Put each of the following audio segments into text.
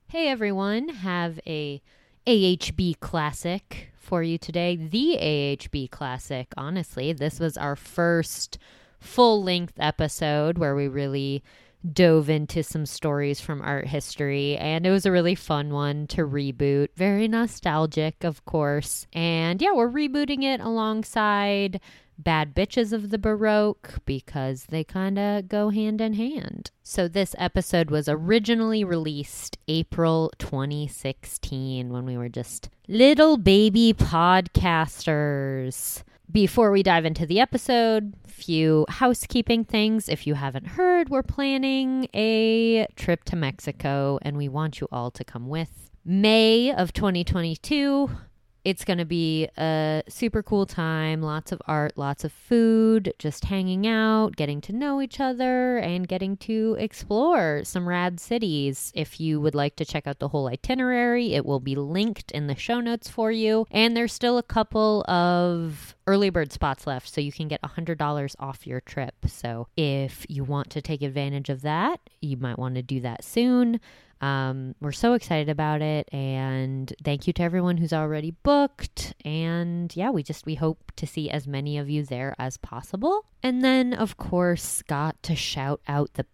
Hey everyone, have a AHB Classic for you today. The AHB Classic, honestly. This was our first full-length episode where we really dove into some stories from art history, and it was a really fun one to reboot. Very nostalgic, of course. And yeah, we're rebooting it alongside Bad Bitches of the Baroque because they kind of go hand in hand. So this episode was originally released April 2016 when we were just little baby podcasters. Before we dive into the episode, few housekeeping things. If you haven't heard, we're planning a trip to Mexico and we want you all to come with. May of 2022. It's going to be a super cool time, lots of art, lots of food, just hanging out, getting to know each other, and getting to explore some rad cities. If you would like to check out the whole itinerary, it will be linked in the show notes for you. And there's still a couple of early bird spots left, so you can get $100 off your trip. So if you want to take advantage of that, you might want to do that soon. We're so excited about it, and thank you to everyone who's already booked. And yeah, we hope to see as many of you there as possible. And then, of course, got to shout out the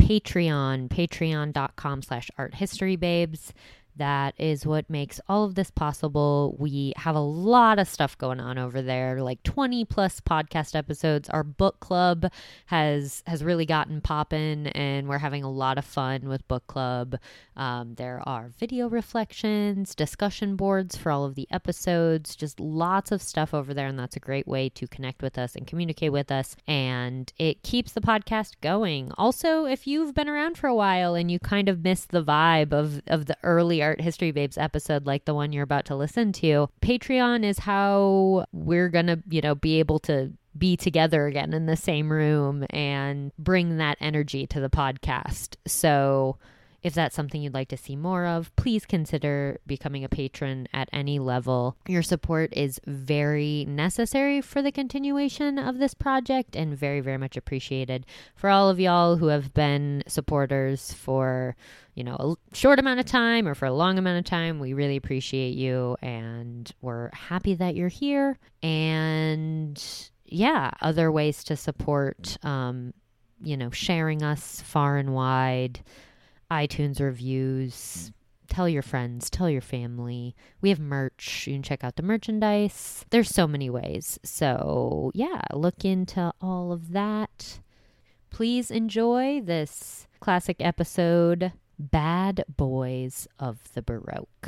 patreon.com/arthistorybabes. That is what makes all of this possible. We have a lot of stuff going on over there, like 20 plus podcast episodes. Our book club has really gotten poppin', and we're having a lot of fun with book club. There are video reflections, discussion boards for all of the episodes, just lots of stuff over there, and that's a great way to connect with us and communicate with us, and it keeps the podcast going. Also, if you've been around for a while and you kind of missed the vibe of the early Art History Babes episode, like the one you're about to listen to, Patreon is how we're gonna, be able to be together again in the same room and bring that energy to the podcast. So if that's something you'd like to see more of, please consider becoming a patron at any level. Your support is very necessary for the continuation of this project and very, very much appreciated. For all of y'all who have been supporters for, a short amount of time or for a long amount of time, we really appreciate you, and we're happy that you're here. And yeah, other ways to support, sharing us far and wide, iTunes reviews, tell your friends, tell your family. We have merch. You can check out the merchandise. There's so many ways. So yeah, look into all of that. Please enjoy this classic episode, Bad Boys of the Baroque.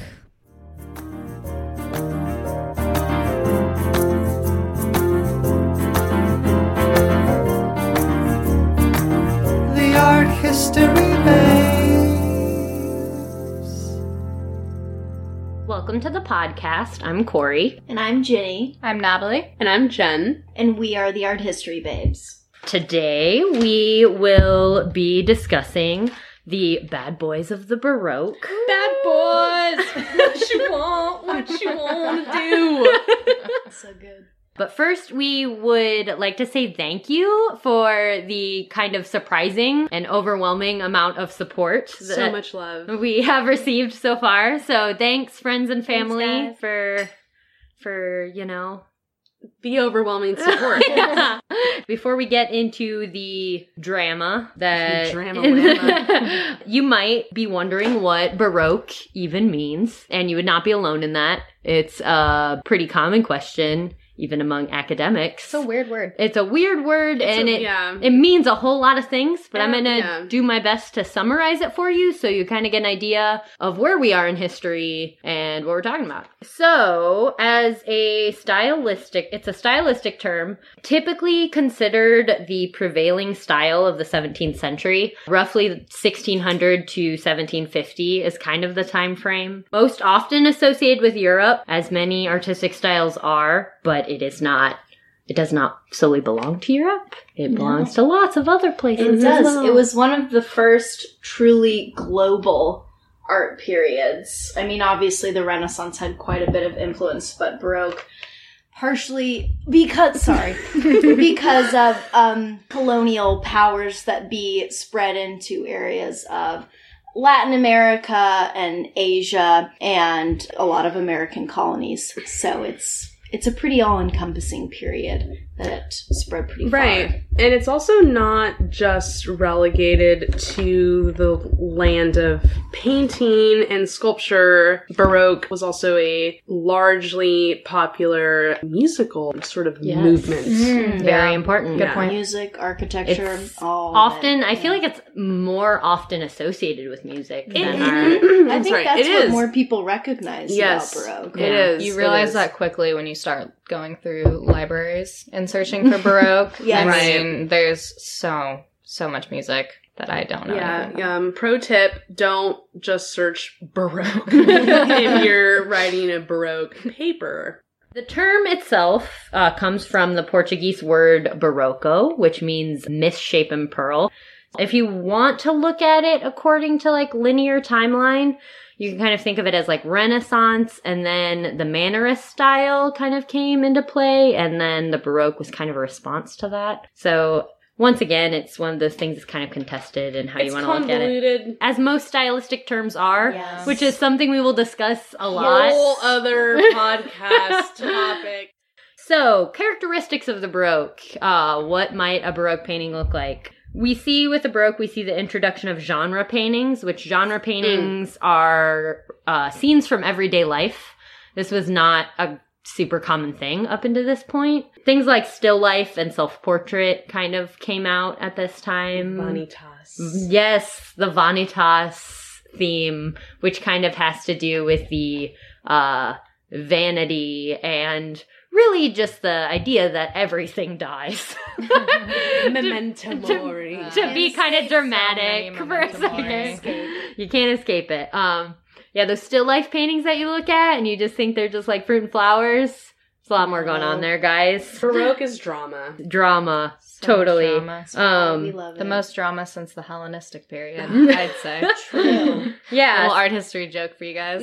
The Art History Babes. Welcome to the podcast. I'm Corey. And I'm Ginny. I'm Natalie. And I'm Jen. And we are the Art History Babes. Today we will be discussing the Bad Boys of the Baroque. Bad boys! What you want to do? So good. But first, we would like to say thank you for the kind of surprising and overwhelming amount of support So much love we have received so far. So thanks, friends and family, Thanks, for the overwhelming support. Yeah. Before we get into the drama that Drama-lamma. you might be wondering what Baroque even means, and you would not be alone in that. It's a pretty common question, even among academics. It's a weird word. It's a weird word, and yeah. it means a whole lot of things, but I'm going to Yeah. do my best to summarize it for you so you kind of get an idea of where we are in history and what we're talking about. So, it's a stylistic term, typically considered the prevailing style of the 17th century. Roughly 1600 to 1750 is kind of the time frame. Most often associated with Europe, as many artistic styles are, but it does not solely belong to Europe. It belongs to lots of other places. It does. as well. It was one of the first truly global art periods. I mean, obviously the Renaissance had quite a bit of influence, but Baroque partially because of colonial powers that be spread into areas of Latin America and Asia and a lot of American colonies. So it's a pretty all-encompassing period that spread pretty far. Right. And it's also not just relegated to the land of painting and sculpture. Baroque was also a largely popular musical sort of movement. Very important. Good point. Music, architecture, It's all often, of it. I feel like it's more often associated with music than I think right. that's It what is. more people recognize Yes. about Baroque. It is. You It realize is. that quickly when you start going through libraries and searching for Baroque. Yes. I mean, there's so much music that I don't know. anything about. Yeah. Pro tip, don't just search Baroque if you're writing a Baroque paper. The term itself comes from the Portuguese word barroco, which means misshapen pearl. If you want to look at it according to like linear timeline, you can kind of think of it as like Renaissance, and then the Mannerist style kind of came into play, and then the Baroque was kind of a response to that. So once again, it's one of those things that's kind of contested in how you It's want to look at it. convoluted. As most stylistic terms are, Yes. which is something we will discuss a lot. Whole other podcast topic. So, characteristics of the Baroque. What might a Baroque painting look like? We see with the Baroque, we see the introduction of genre paintings, which genre paintings are scenes from everyday life. This was not a super common thing up until this point. Things like still life and self-portrait kind of came out at this time. Vanitas. Yes, the Vanitas theme, which kind of has to do with the vanity and really just the idea that everything dies. Memento mori. To be kind of dramatic so for a many memento second. You can't escape it. Yeah, those still life paintings that you look at and you just think they're just like fruit and flowers. There's a lot more going on there, guys. Baroque is drama. Drama. So totally. much drama. We love The it. most drama since the Hellenistic period, I'd say. True. Yeah. Little art history joke for you guys.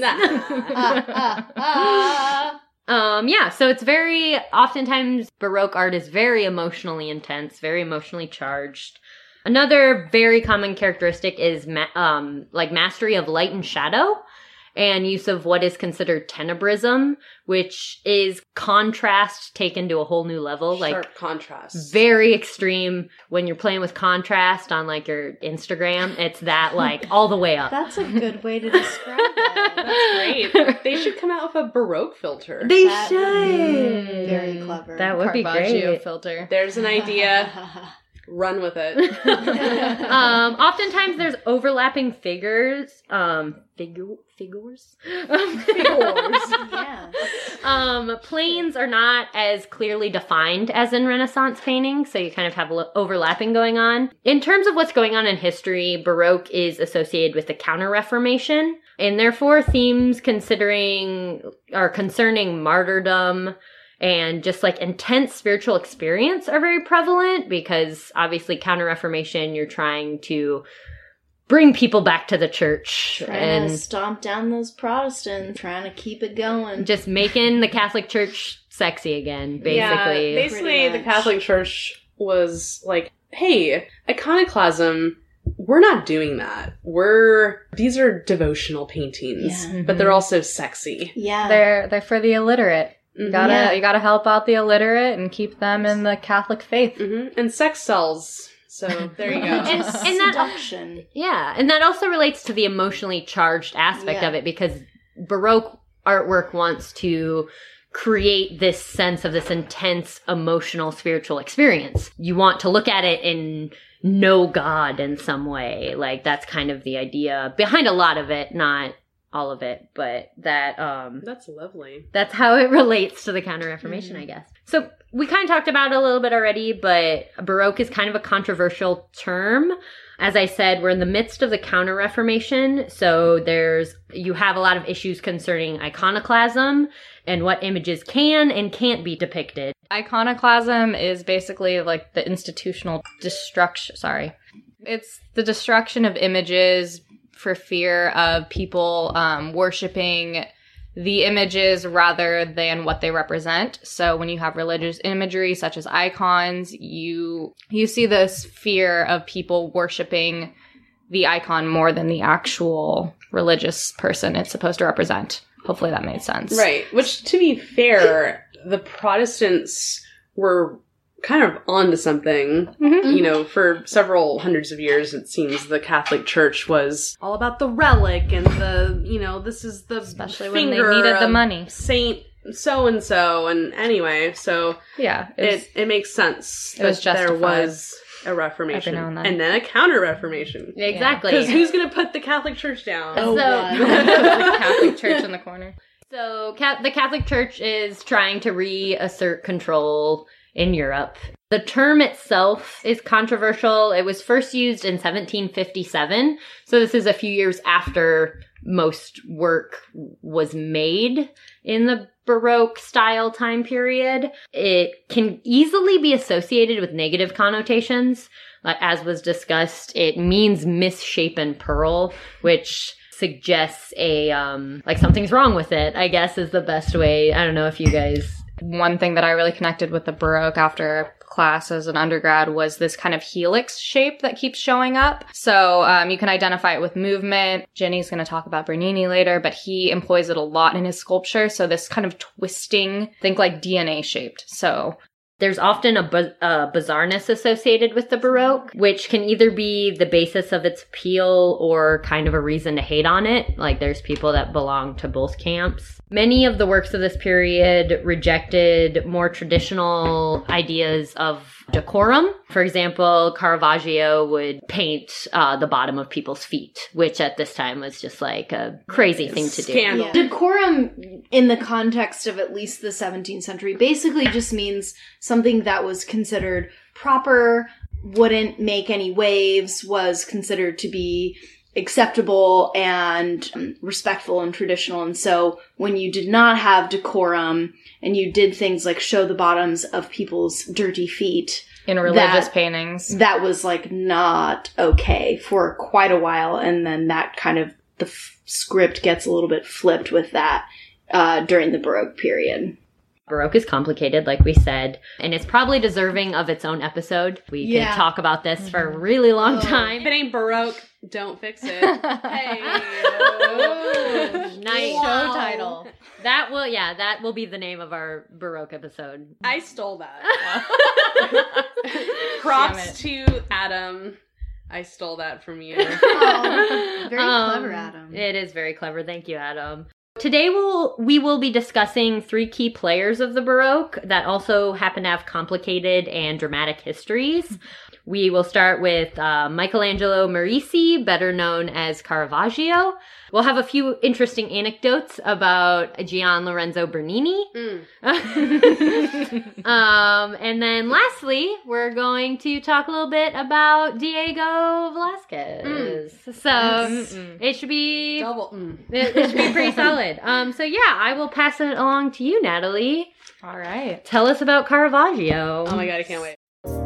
Yeah, so it's very, oftentimes Baroque art is very emotionally intense, very emotionally charged. Another very common characteristic is mastery of light and shadow and use of what is considered tenebrism, which is contrast taken to a whole new level. Sharp contrast. Very extreme. When you're playing with contrast on like your Instagram, it's that like all the way up. That's a good way to describe it. That's great. They should come out with a Baroque filter. They That would should. be very clever. That would be Caravaggio great. filter. There's an idea. Run with it. Oftentimes there's overlapping figures. Figures? Yeah. Planes are not as clearly defined as in Renaissance painting, so you kind of have overlapping going on. In terms of what's going on in history, Baroque is associated with the Counter-Reformation, and therefore themes concerning martyrdom and just like intense spiritual experience are very prevalent, because obviously Counter-Reformation, you're trying to bring people back to the church Trying and to stomp down those Protestants, trying to keep it going. just making the Catholic Church sexy again, basically. Yeah, basically Pretty the much. Catholic Church was like, hey, iconoclasm, we're not doing that. These are devotional paintings, Yeah. but they're also sexy. Yeah. They're for the illiterate. You gotta help out the illiterate and keep them in the Catholic faith. Mm-hmm. And sex sells. So there you go. And that Seduction. Yeah, and that also relates to the emotionally charged aspect Yeah. of it, because Baroque artwork wants to create this sense of this intense emotional spiritual experience. You want to look at it and know God in some way. Like that's kind of the idea behind a lot of it, not all of it, but That's lovely. that's how it relates to the Counter-Reformation, I guess. So we kind of talked about it a little bit already, but Baroque is kind of a controversial term. As I said, we're in the midst of the Counter-Reformation, so you have a lot of issues concerning iconoclasm and what images can and can't be depicted. Iconoclasm is basically like the institutional destruction. Sorry. It's the destruction of images for fear of people worshiping the images rather than what they represent. So when you have religious imagery such as icons, you see this fear of people worshiping the icon more than the actual religious person it's supposed to represent. Hopefully that made sense. Right. Which, to be fair, the Protestants were kind of onto something. Mhm. You know, for several hundreds of years, it seems the Catholic Church was all about the relic and the, you know, this is the Especially when they finger needed the of money. Saint so-and-so. And anyway, so Yeah. it makes sense it was that there justified was a Reformation. every now and then. And then a counter-Reformation. Exactly. Because who's going to put the Catholic Church down? Oh, So- God. the Catholic Church in the corner. So the Catholic Church is trying to reassert control in Europe. The term itself is controversial. It was first used in 1757. So this is a few years after most work was made in the Baroque style time period. It can easily be associated with negative connotations. As was discussed, it means misshapen pearl, which suggests like something's wrong with it, I guess is the best way. I don't know if you guys... One thing that I really connected with the Baroque after class as an undergrad was this kind of helix shape that keeps showing up. So you can identify it with movement. Jenny's going to talk about Bernini later, but he employs it a lot in his sculpture. So this kind of twisting, think like DNA shaped. So There's often a bizarreness associated with the Baroque, which can either be the basis of its appeal or kind of a reason to hate on it. Like there's people that belong to both camps. Many of the works of this period rejected more traditional ideas of decorum. For example, Caravaggio would paint the bottom of people's feet, which at this time was just like a crazy thing to do. Scandal. Yeah. Decorum, in the context of at least the 17th century, basically just means something that was considered proper, wouldn't make any waves, was considered to be acceptable and respectful and traditional. And so when you did not have decorum and you did things like show the bottoms of people's dirty feet, in religious paintings. that was like not okay for quite a while. And then that kind of, the script gets a little bit flipped with that during the Baroque period. Baroque is complicated, like we said, and it's probably deserving of its own episode. We could talk about this for a really long time. If it ain't Baroque, don't fix it. Hey. Nice Wow. show title. That will be the name of our Baroque episode. I stole that. Damn it. Props to Adam. I stole that from you. Oh, very clever, Adam. It is very clever. Thank you, Adam. Today we will be discussing 3 key players of the Baroque that also happen to have complicated and dramatic histories. We will start with Michelangelo Merisi, better known as Caravaggio. We'll have a few interesting anecdotes about Gian Lorenzo Bernini. And then lastly, we're going to talk a little bit about Diego Velázquez. So it should be it should be pretty solid. So yeah, I will pass it along to you, Natalie. All right. Tell us about Caravaggio. Oh my god, I can't wait.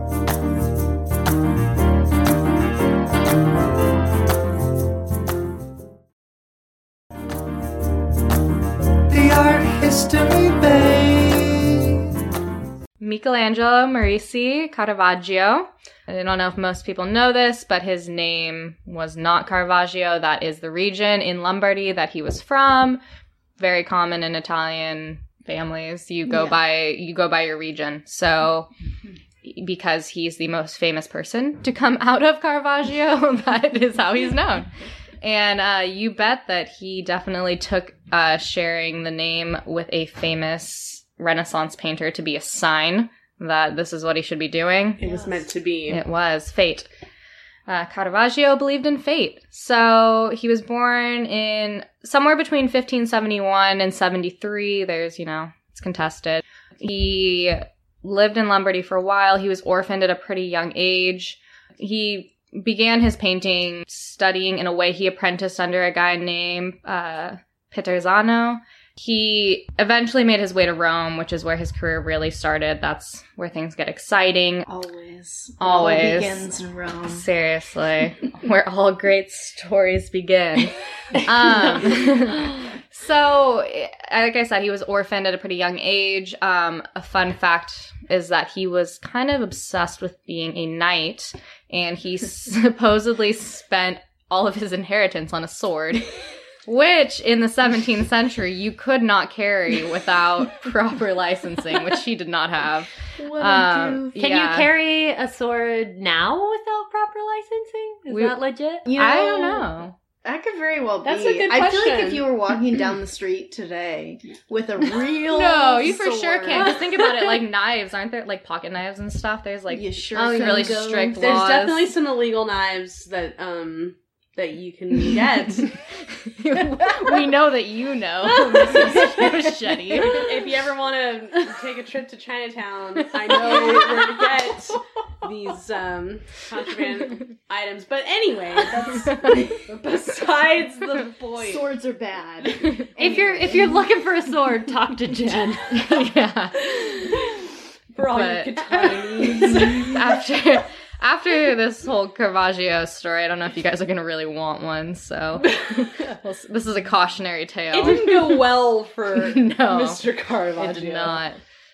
The Art History Bay. Michelangelo Merisi Caravaggio. I don't know if most people know this, but his name was not Caravaggio. That is the region in Lombardy that he was from. Very common in Italian families. You go by your region. So because he's the most famous person to come out of Caravaggio, that is how he's known. And you bet that he definitely took sharing the name with a famous Renaissance painter to be a sign that this is what he should be doing. It was meant to be. It was fate. Caravaggio believed in fate. So he was born in somewhere between 1571 and 73. There's, it's contested. He lived in Lombardy for a while. He was orphaned at a pretty young age. He began his painting studying in a way. He apprenticed under a guy named Pietrezano. He eventually made his way to Rome, which is where his career really started. That's where things get exciting. Always. Always. It all begins in Rome. Seriously, where all great stories begin. So, like I said, he was orphaned at a pretty young age. A fun fact is that he was kind of obsessed with being a knight, and he supposedly spent all of his inheritance on a sword, which in the 17th century you could not carry without proper licensing, which he did not have. What a goof. Can you carry a sword now without proper licensing? Is that legit? You know, I don't know. That could very well be. That's a good I feel like question. if you were walking down the street today with a real No, you for sure sword, can't. Just think about it, like knives, aren't there? Like pocket knives and stuff. There's like You sure really couldn't go- strict There's laws. definitely some illegal knives that you can get. We know that you know, Mrs. Machete. If you ever want to take a trip to Chinatown, I know where to get these contraband items. But anyway, that's besides the point. Swords are bad. If you're looking for a sword, talk to Jen. Yeah. For all But- your katana needs. After this whole Caravaggio story, I don't know if you guys are going to really want one, so this is a cautionary tale. It didn't go well for No. Mr. Caravaggio. It did not.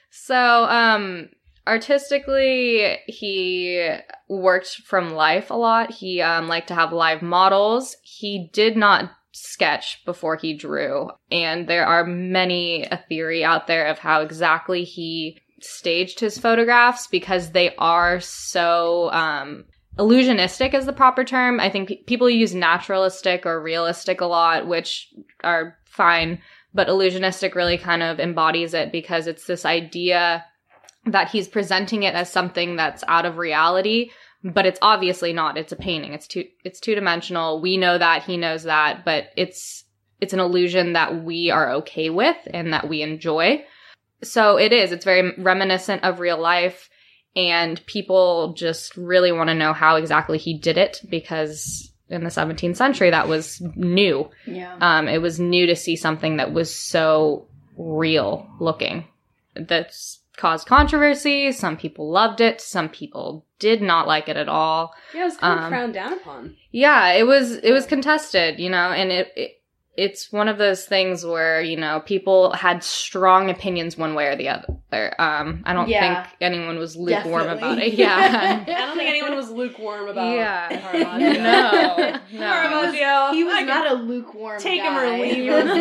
So, artistically, he worked from life a lot. He liked to have live models. He did not sketch before he drew, and there are many a theory out there of how exactly he staged his photographs, because they are so illusionistic is the proper term. I think people use naturalistic or realistic a lot, which are fine, but illusionistic really kind of embodies it, because it's this idea that he's presenting it as something that's out of reality, but it's obviously not. It's a painting. It's two-dimensional. We know that, he knows that, but it's an illusion that we are okay with and that we enjoy. So it's very reminiscent of real life, and people just really want to know how exactly he did it, because in the 17th century that was new. Yeah. It was new to see something that was so real looking. That's caused controversy. Some people loved it. Some people did not like it at all. Yeah, it was kind of frowned down upon. Yeah, it was contested, and it's one of those things where, people had strong opinions one way or the other. I don't think anyone was lukewarm about it. Yeah. I don't think anyone was lukewarm about Caravaggio. Caravaggio. No. Caravaggio. He was not a lukewarm take him guy. or leave He him.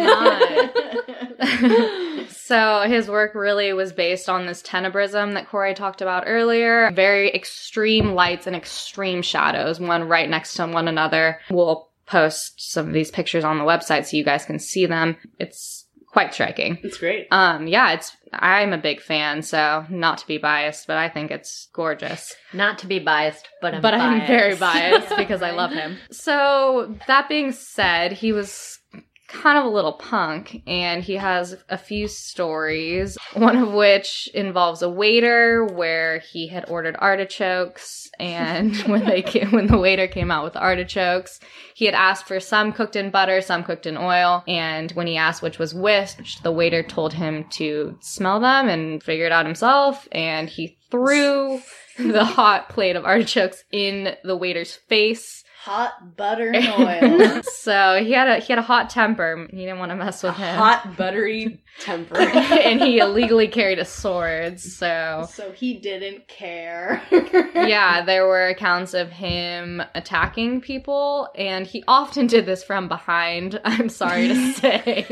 was not. So his work really was based on this tenebrism that Corey talked about earlier. Very extreme lights and extreme shadows, one right next to one another. We'll post some of these pictures on the website so you guys can see them. It's quite striking. It's great. I'm a big fan, so not to be biased, but I think it's gorgeous. Not to be biased, but I'm I'm very biased. biased because I love him. So that being said, he was kind of a little punk, and he has a few stories, one of which involves a waiter where he had ordered artichokes, and when the waiter came out with the artichokes, he had asked for some cooked in butter, some cooked in oil, and when he asked which was which, the waiter told him to smell them and figure it out himself, and he threw the hot plate of artichokes in the waiter's face. Hot butter and oil. So he had a hot temper. He didn't want to mess with him. Hot, buttery temper. And he illegally carried a sword. So he didn't care. yeah, there were accounts of him attacking people, and he often did this from behind. I'm sorry to say,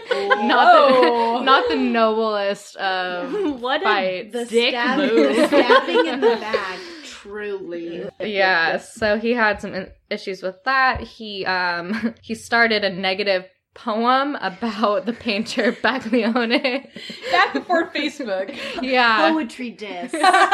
not the noblest of What fights. The Dick the stabbing in the back. Truly. Yeah, so he had some issues with that. He started a negative poem about the painter Baglione. Back before Facebook. Yeah. Poetry disc.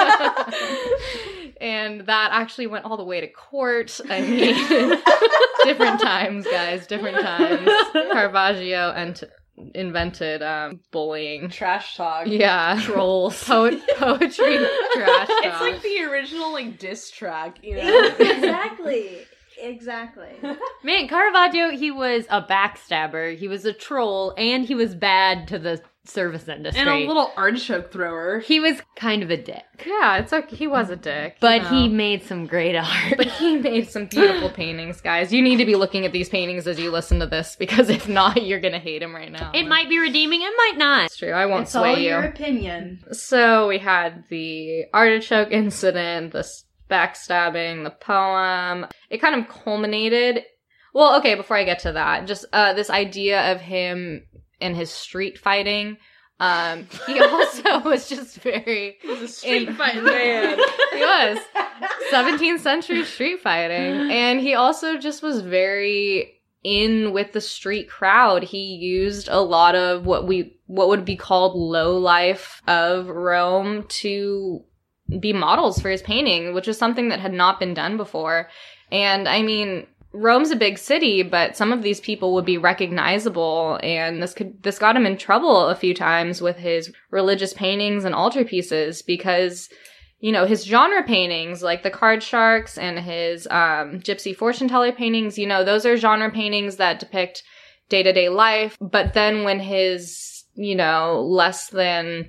And that actually went all the way to court. I mean, different times, guys, different times. Caravaggio invented bullying. Trash talk. Yeah. Trolls. Poetry trash talk. It's like the original diss track, you know? Exactly. Man, Caravaggio, he was a backstabber, he was a troll, and he was bad to the service industry. And a little artichoke thrower. He was kind of a dick. Yeah, it's okay. He was a dick. But he made some great art. But he made some beautiful paintings, guys. You need to be looking at these paintings as you listen to this, because if not, you're gonna hate him right now. It might be redeeming, it might not. It's true. I won't It's sway all you. your opinion. So we had the artichoke incident, the backstabbing, the poem. It kind of culminated Well, okay, before I get to that, just this idea of him and his street fighting. He also was just very... He's a street fighting man. He was. 17th century street fighting. And he also just was very in with the street crowd. He used a lot of what would be called low life of Rome to be models for his painting, which is something that had not been done before. And I mean, Rome's a big city, but some of these people would be recognizable, and this got him in trouble a few times with his religious paintings and altarpieces because, you know, his genre paintings, like the Card Sharks and his Gypsy Fortune Teller paintings, you know, those are genre paintings that depict day-to-day life, but then when his, you know, less than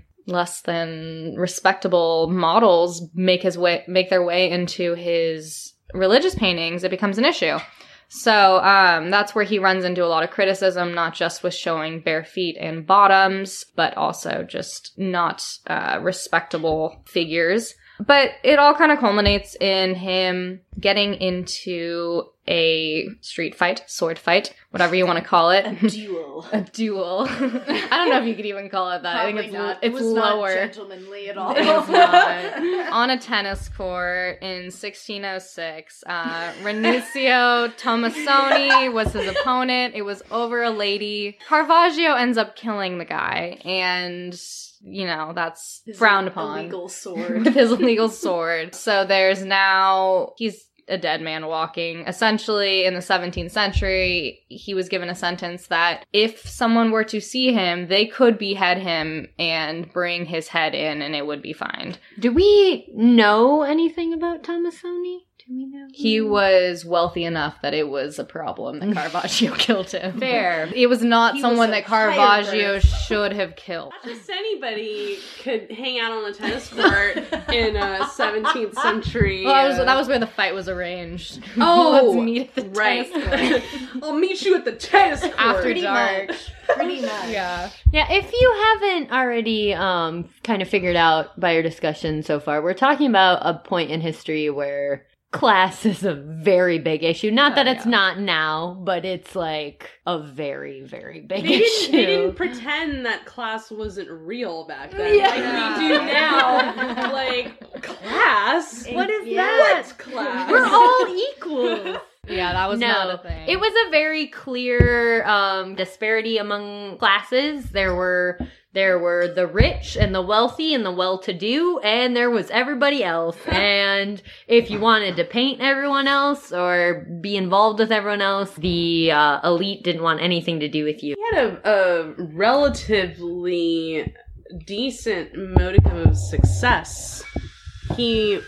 respectable models make their way into his religious paintings, it becomes an issue. So that's where he runs into a lot of criticism, not just with showing bare feet and bottoms, but also just not respectable figures. But it all kind of culminates in him getting into a street fight, sword fight, whatever you want to call it. A duel. A duel. I don't know if you could even call it that. Probably I think it's not. It's it was lower. Not gentlemanly at all. It was not. On a tennis court in 1606, Ranuccio Tomassoni was his opponent. It was over a lady. Caravaggio ends up killing the guy, and you know, that's frowned upon. Illegal sword. With his illegal sword. So there's now, he's a dead man walking. Essentially, in the 17th century, he was given a sentence that if someone were to see him, they could behead him and bring his head in and it would be fine. Do we know anything about Tomassoni? Do we know? He was wealthy enough that it was a problem that Caravaggio killed him. Fair. It was not He someone was a that Caravaggio should have killed. Not just anybody could hang out on the tennis court in a 17th century. Well, that was where the fight was arranged. Oh, let's meet at the right. tennis court. I'll meet you at the tennis court. After Pretty dark. much. Pretty much. Yeah. Yeah, if you haven't already kind of figured out by your discussion so far, we're talking about a point in history where class is a very big issue. Not that it's not now, but it's like a very, very big issue. They didn't pretend that class wasn't real back then. Like we do now. Like, class? What is Yeah. that? What's class? We're all equals. Yeah, that was not a thing. It was a very clear disparity among classes. There were the rich and the wealthy and the well-to-do, and there was everybody else. And if you wanted to paint everyone else or be involved with everyone else, the elite didn't want anything to do with you. He had a relatively decent modicum of success. He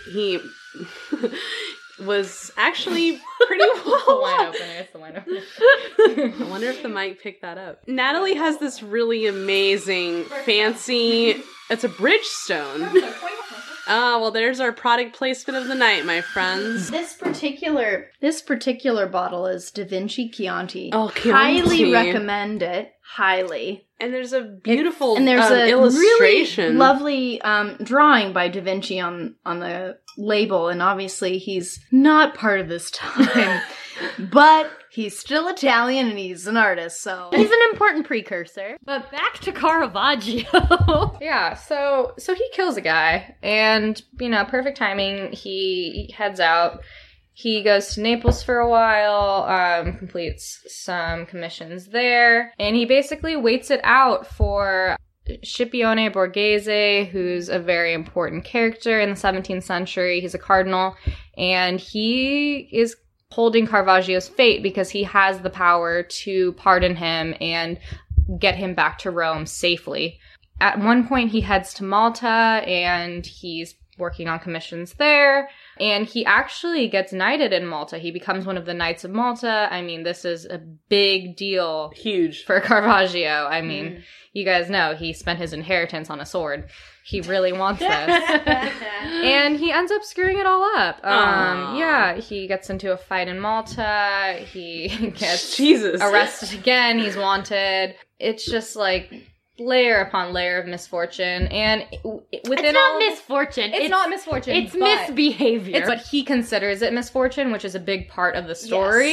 was actually pretty well the wine off. opener. It's the wine opener. I wonder if the mic picked that up. Natalie has this really amazing, fancy... It's a Bridgestone. Well, there's our product placement of the night, my friends. This particular bottle is Da Vinci Chianti. Oh, Chianti. Highly recommend it. Highly. And there's a beautiful And there's a illustration. really lovely drawing by Da Vinci on the label, and obviously he's not part of this time, but he's still Italian and he's an artist, so He's an important precursor. But back to Caravaggio. Yeah, so he kills a guy, and, you know, perfect timing, he heads out. He goes to Naples for a while, completes some commissions there, and he basically waits it out for Scipione Borghese, who's a very important character in the 17th century. He's a cardinal, and he is holding Caravaggio's fate because he has the power to pardon him and get him back to Rome safely. At one point, he heads to Malta, and he's working on commissions there, and he actually gets knighted in Malta. He becomes one of the Knights of Malta. I mean, this is a big deal. Huge. For Caravaggio. I mean, you guys know he spent his inheritance on a sword. He really wants this. And he ends up screwing it all up. Yeah, he gets into a fight in Malta. He gets arrested again. He's wanted. It's just like layer upon layer of misfortune, and within It's not misfortune. it's not misfortune. It's but misbehavior. but he considers it misfortune, which is a big part of the story. Yes.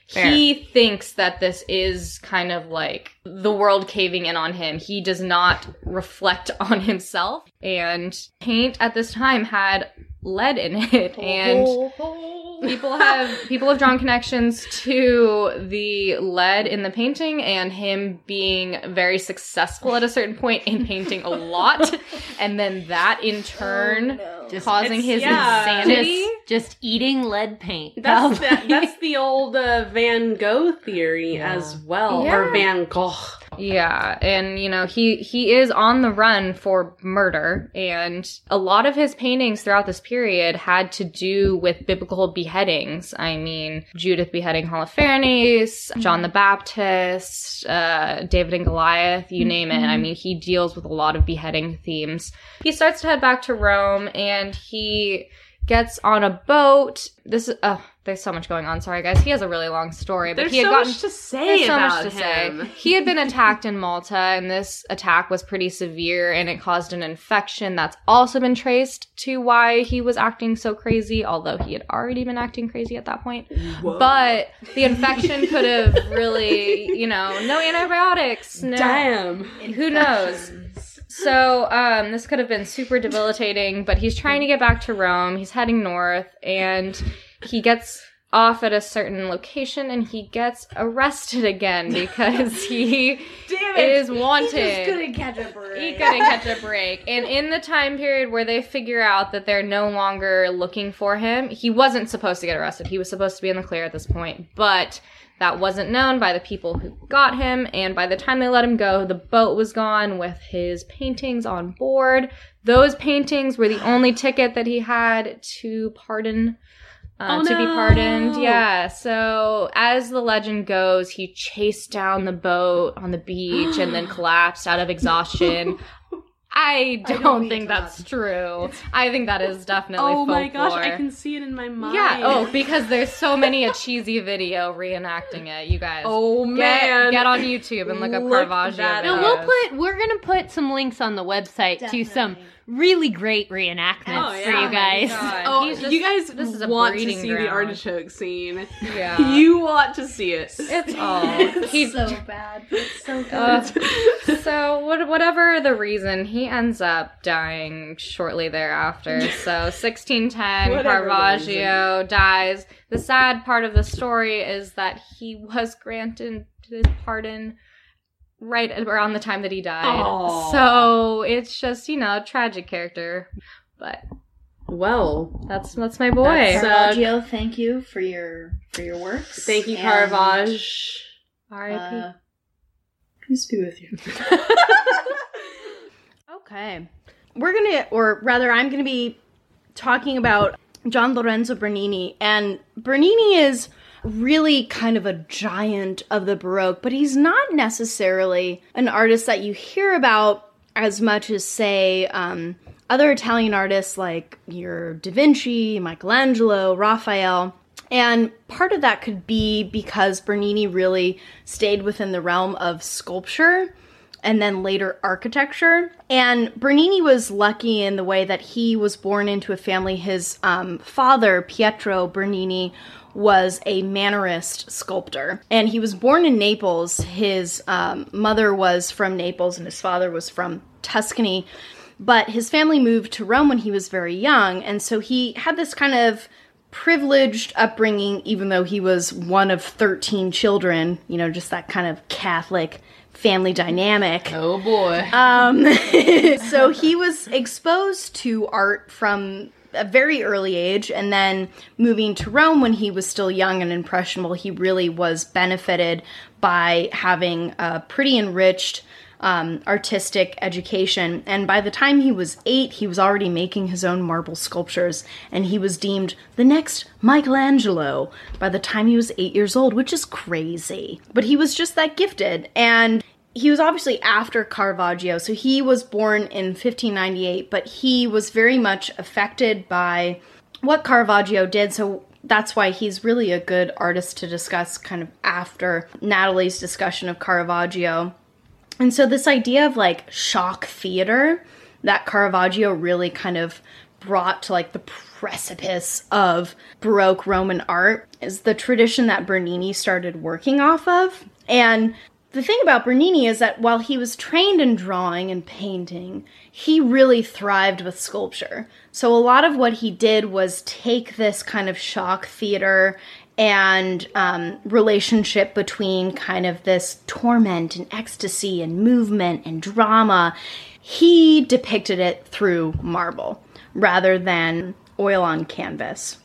Fair. He thinks that this is kind of like the world caving in on him. He does not reflect on himself. And paint at this time had lead in it, and people have drawn connections to the lead in the painting and him being very successful at a certain point in painting a lot, and then that in turn causing his insanity. Just eating lead paint. That's the old Van Gogh theory as well, or Van Gogh. Yeah, and you know, he is on the run for murder, and a lot of his paintings throughout this period had to do with biblical beheadings. I mean, Judith beheading Holofernes, John the Baptist, David and Goliath, you name it. I mean, he deals with a lot of beheading themes. He starts to head back to Rome, and he gets on a boat. This is there's so much going on. Sorry, guys. He has a really long story, but There's he had so gotten much to say about him. Say. He had been attacked in Malta, and this attack was pretty severe, and it caused an infection that's also been traced to why he was acting so crazy, although he had already been acting crazy at that point. Whoa. But the infection could have really, no antibiotics. No, Damn. who knows? So, this could have been super debilitating, but he's trying to get back to Rome. He's heading north, and he gets off at a certain location, and he gets arrested again because he is wanted. He just couldn't catch a break. He couldn't catch a break. And in the time period where they figure out that they're no longer looking for him, he wasn't supposed to get arrested. He was supposed to be in the clear at this point, but that wasn't known by the people who got him, and by the time they let him go, the boat was gone with his paintings on board. Those paintings were the only ticket that he had to pardon. To be pardoned. Yeah. So as the legend goes, he chased down the boat on the beach and then collapsed out of exhaustion. I don't think that's true. I think that is definitely folklore. Oh my gosh, I can see it in my mind. Yeah, because there's so many a cheesy video reenacting it, you guys. Oh man. Get on YouTube and look up Caravaggio that videos. up. We're gonna put some links on the website to some really great reenactments for you guys. Oh, He's just- you guys this is a want to breeding see the ground. artichoke scene. Yeah. You want to see it. It's It's so bad. It's so good. So whatever the reason, he ends up dying shortly thereafter. So 1610, Whatever the Caravaggio dies. The sad part of the story is that he was granted his pardon right around the time that he died. Aw. So it's just, tragic character. But Well, that's my boy. That's- Caravaggio, thank you for your works. thank you, And, Caravaggio. R.I.P. Peace be with you. Okay. I'm gonna be talking about Gian Lorenzo Bernini. And Bernini is really kind of a giant of the Baroque, but he's not necessarily an artist that you hear about as much as, say, other Italian artists like your Da Vinci, Michelangelo, Raphael. And part of that could be because Bernini really stayed within the realm of sculpture and then later architecture. And Bernini was lucky in the way that he was born into a family. His father, Pietro Bernini, was a Mannerist sculptor. And he was born in Naples. His mother was from Naples and his father was from Tuscany. But his family moved to Rome when he was very young. And so he had this kind of privileged upbringing, even though he was one of 13 children, just that kind of Catholic family dynamic. Oh boy. So he was exposed to art from a very early age, and then moving to Rome when he was still young and impressionable, he really was benefited by having a pretty enriched artistic education. And by the time he was 8, he was already making his own marble sculptures, and he was deemed the next Michelangelo by the time he was 8 years old, which is crazy. But he was just that gifted, and he was obviously after Caravaggio, so he was born in 1598, but he was very much affected by what Caravaggio did, so that's why he's really a good artist to discuss kind of after Natalie's discussion of Caravaggio. And so this idea of like shock theater that Caravaggio really kind of brought to like the precipice of Baroque Roman art is the tradition that Bernini started working off of. And the thing about Bernini is that while he was trained in drawing and painting, he really thrived with sculpture. So a lot of what he did was take this kind of shock theater and relationship between kind of this torment and ecstasy and movement and drama. He depicted it through marble rather than oil on canvas.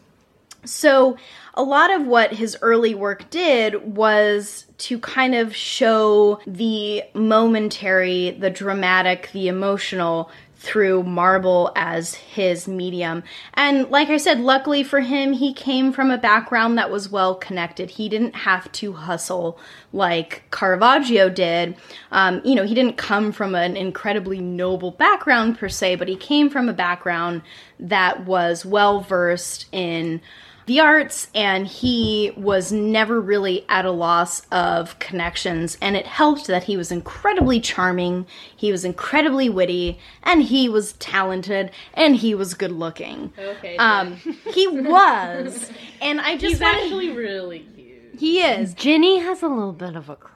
So a lot of what his early work did was to kind of show the momentary, the dramatic, the emotional through marble as his medium. And like I said, luckily for him, he came from a background that was well connected. He didn't have to hustle like Caravaggio did. He didn't come from an incredibly noble background per se, but he came from a background that was well versed in the arts, and he was never really at a loss of connections, and it helped that he was incredibly charming, he was incredibly witty, and he was talented, and he was good looking. Okay. He was, and I just He's actually really cute. he is. Ginny has a little bit of a crush.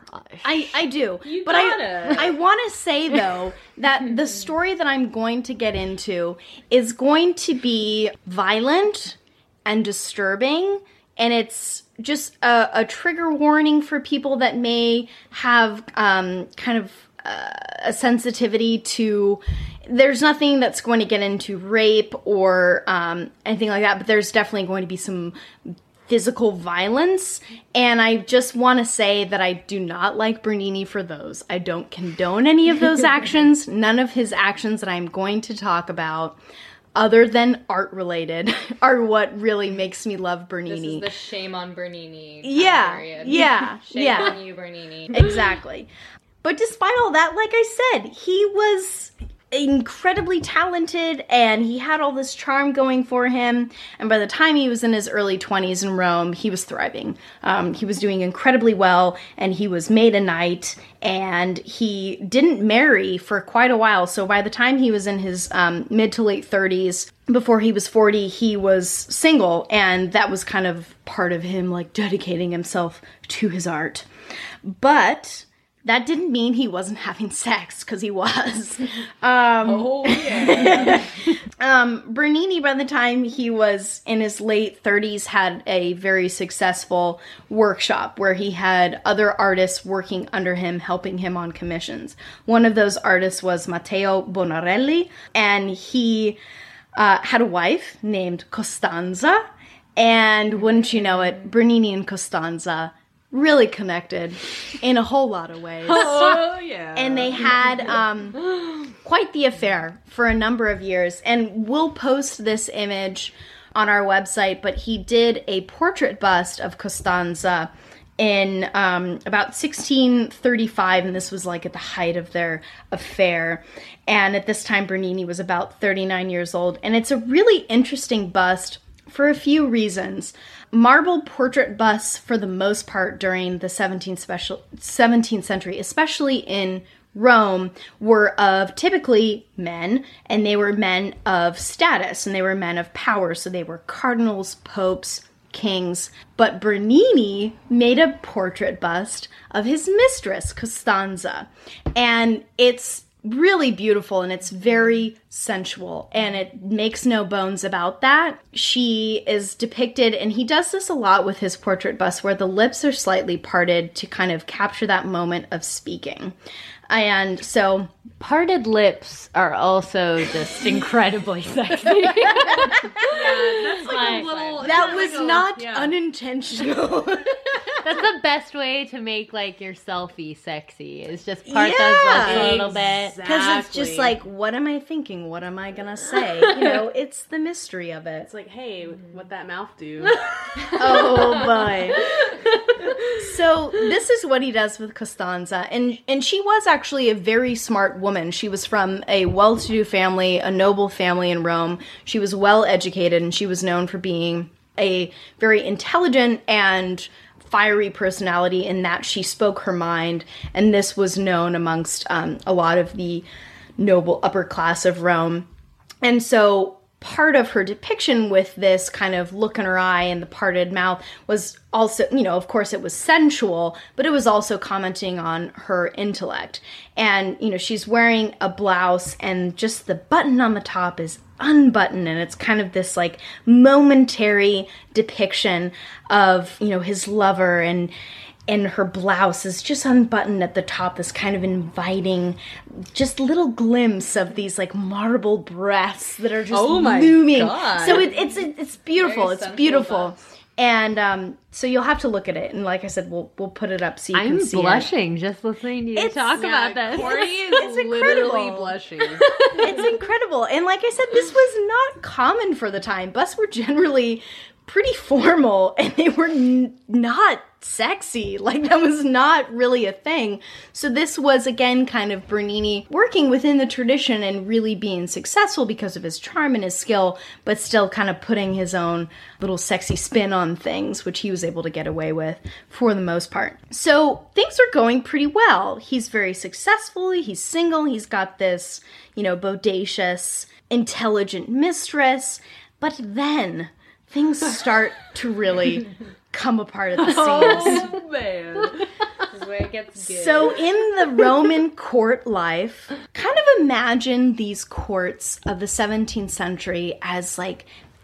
I do. You but gotta. I want to say, though, that the story that I'm going to get into is going to be violent and disturbing, and it's just a trigger warning for people that may have kind of a sensitivity to. There's nothing that's going to get into rape or anything like that, but there's definitely going to be some physical violence, and I just want to say that I do not like Bernini for those. I don't condone any of those actions. None of his actions that I'm going to talk about, other than art related, are what really makes me love Bernini. This is the shame on Bernini. Yeah, Shame on you, Bernini. Exactly. But despite all that, like I said, he was incredibly talented and he had all this charm going for him. And by the time he was in his early 20s in Rome, he was thriving. He was doing incredibly well, and he was made a knight, and he didn't marry for quite a while. So by the time he was in his mid to late 30s, before he was 40, he was single, and that was kind of part of him like dedicating himself to his art. But that didn't mean he wasn't having sex, because he was. Bernini, by the time he was in his late 30s, had a very successful workshop where he had other artists working under him, helping him on commissions. One of those artists was Matteo Bonarelli, and he had a wife named Costanza, and wouldn't you know it, Bernini and Costanza really connected in a whole lot of ways. Oh, yeah. And they had quite the affair for a number of years. And we'll post this image on our website, but he did a portrait bust of Costanza in about 1635, and this was like at the height of their affair. And at this time, Bernini was about 39 years old. And it's a really interesting bust for a few reasons. Marble portrait busts, for the most part during the 17th century, especially in Rome, were of typically men, and they were men of status, and they were men of power, so they were cardinals, popes, kings. But Bernini made a portrait bust of his mistress, Costanza, and it's really beautiful, and it's very sensual, and it makes no bones about that. She is depicted, and he does this a lot with his portrait bust, where the lips are slightly parted to kind of capture that moment of speaking. And so Parted lips are also just incredibly sexy. That's like a little... that was not unintentional. That's the best way to make like your selfie sexy, is just part those lips a little bit. Because it's just like, what am I thinking? What am I gonna say? You know, it's the mystery of it. It's like, hey, what that mouth do? Oh boy. So this is what he does with Costanza, and she was actually a very smart woman. She was from a well-to-do family, a noble family in Rome. She was well educated, and she was known for being a very intelligent and fiery personality in that she spoke her mind, and this was known amongst a lot of the noble upper class of Rome. And so part of her depiction with this kind of look in her eye and the parted mouth was also, of course it was sensual, but it was also commenting on her intellect. And, she's wearing a blouse and just the button on the top is unbuttoned, and it's kind of this like momentary depiction of, his lover, and her blouse is just unbuttoned at the top, this kind of inviting, just little glimpse of these like marble breasts that are just looming. God. So it's beautiful. Very It's sensual beautiful. bust. And so you'll have to look at it. And like I said, we'll put it up so you can I'm see blushing just listening to you talk about this. Corey is It's literally incredible. blushing. it. It's incredible. And like I said, this was not common for the time. Busts were generally pretty formal, and they were not sexy. Like, that was not really a thing. So this was, again, kind of Bernini working within the tradition and really being successful because of his charm and his skill, but still kind of putting his own little sexy spin on things, which he was able to get away with for the most part. So things are going pretty well. He's very successful. He's single. He's got this, bodacious, intelligent mistress. But then things start to really come apart at the seams. Oh, man. This is where it gets good. So in the Roman court life, kind of imagine these courts of the 17th century as like